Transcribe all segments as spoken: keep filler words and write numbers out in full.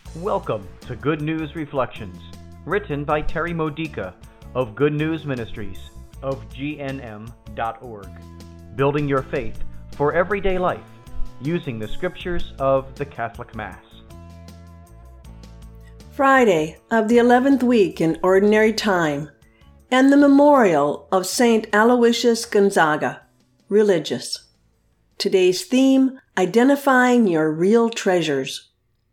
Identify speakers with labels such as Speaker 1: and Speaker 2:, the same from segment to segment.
Speaker 1: Welcome to Good News Reflections, written by Terry Modica of Good News Ministries of G N M dot org, building your faith for everyday life using the scriptures of the Catholic Mass.
Speaker 2: Friday of the eleventh week in Ordinary Time, and the memorial of Saint Aloysius Gonzaga, religious. Today's theme, identifying your real treasures.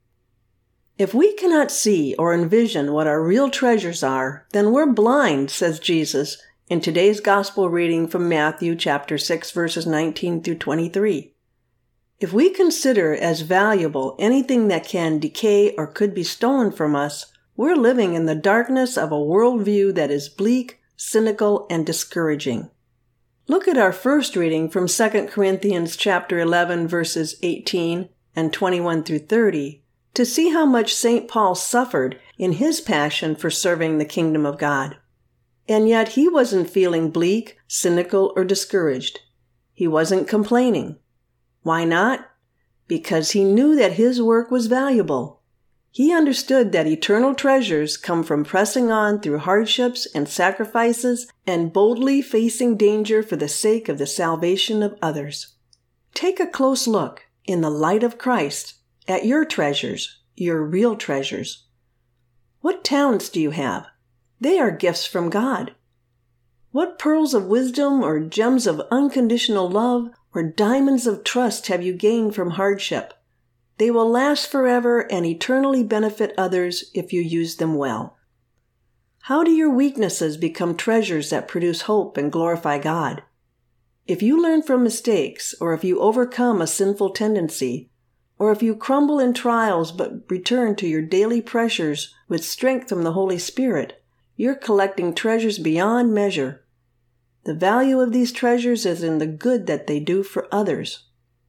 Speaker 2: If we cannot see or envision what our real treasures are, then we're blind, says Jesus in today's gospel reading from Matthew chapter six, verses nineteen through twenty-three. If we consider as valuable anything that can decay or could be stolen from us, we're living in the darkness of a worldview that is bleak, cynical, and discouraging. Look at our first reading from Second Corinthians chapter eleven, verses eighteen and twenty-one through thirty, to see how much Saint Paul suffered in his passion for serving the kingdom of God. And yet he wasn't feeling bleak, cynical, or discouraged. He wasn't complaining. Why not? Because he knew that his work was valuable. He understood that eternal treasures come from pressing on through hardships and sacrifices and boldly facing danger for the sake of the salvation of others. Take a close look, in the light of Christ, at your treasures, your real treasures. What talents do you have? They are gifts from God. What pearls of wisdom or gems of unconditional love or diamonds of trust have you gained from hardship? They will last forever and eternally benefit others if you use them well. How do your weaknesses become treasures that produce hope and glorify God? If you learn from mistakes, or if you overcome a sinful tendency, or if you crumble in trials but return to your daily pressures with strength from the Holy Spirit, you're collecting treasures beyond measure. The value of these treasures is in the good that they do for others.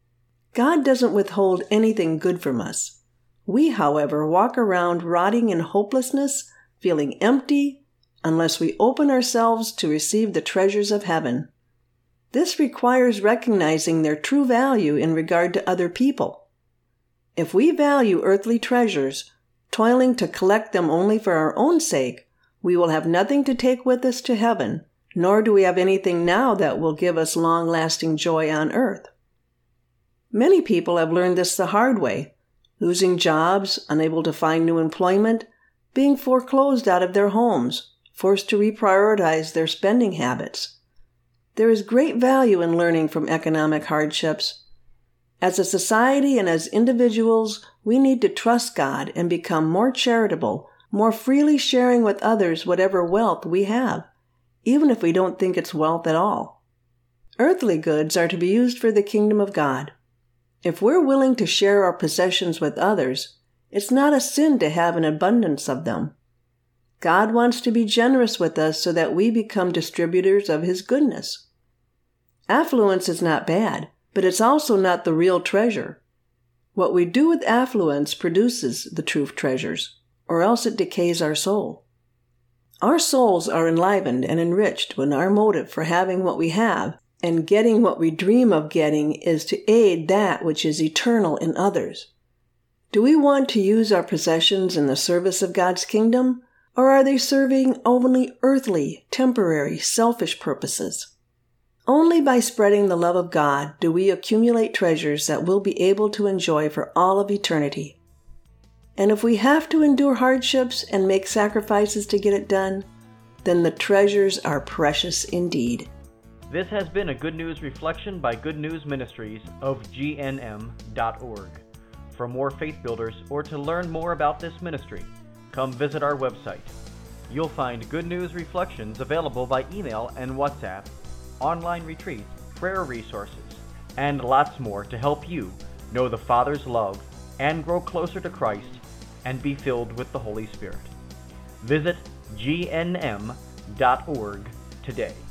Speaker 2: God doesn't withhold anything good from us. We, however, walk around rotting in hopelessness, feeling empty, unless we open ourselves to receive the treasures of heaven. This requires recognizing their true value in regard to other people. If we value earthly treasures, toiling to collect them only for our own sake, we will have nothing to take with us to heaven, nor do we have anything now that will give us long-lasting joy on earth. Many people have learned this the hard way, losing jobs, unable to find new employment, being foreclosed out of their homes, forced to reprioritize their spending habits. There is great value in learning from economic hardships. As a society and as individuals, we need to trust God and become more charitable, more freely sharing with others whatever wealth we have, even if we don't think it's wealth at all. Earthly goods are to be used for the kingdom of God. If we're willing to share our possessions with others, it's not a sin to have an abundance of them. God wants to be generous with us so that we become distributors of His goodness. Affluence is not bad, but it's also not the real treasure. What we do with affluence produces the true treasures, or else it decays our soul. Our souls are enlivened and enriched when our motive for having what we have and getting what we dream of getting is to aid that which is eternal in others. Do we want to use our possessions in the service of God's kingdom, or are they serving only earthly, temporary, selfish purposes? Only by spreading the love of God do we accumulate treasures that we'll be able to enjoy for all of eternity. And if we have to endure hardships and make sacrifices to get it done, then the treasures are precious indeed.
Speaker 1: This has been a Good News Reflection by Good News Ministries of G N M dot org. For more faith builders or to learn more about this ministry, come visit our website. You'll find Good News Reflections available by email and WhatsApp, online retreats, prayer resources, and lots more to help you know the Father's love and grow closer to Christ and be filled with the Holy Spirit. Visit G N M dot org today.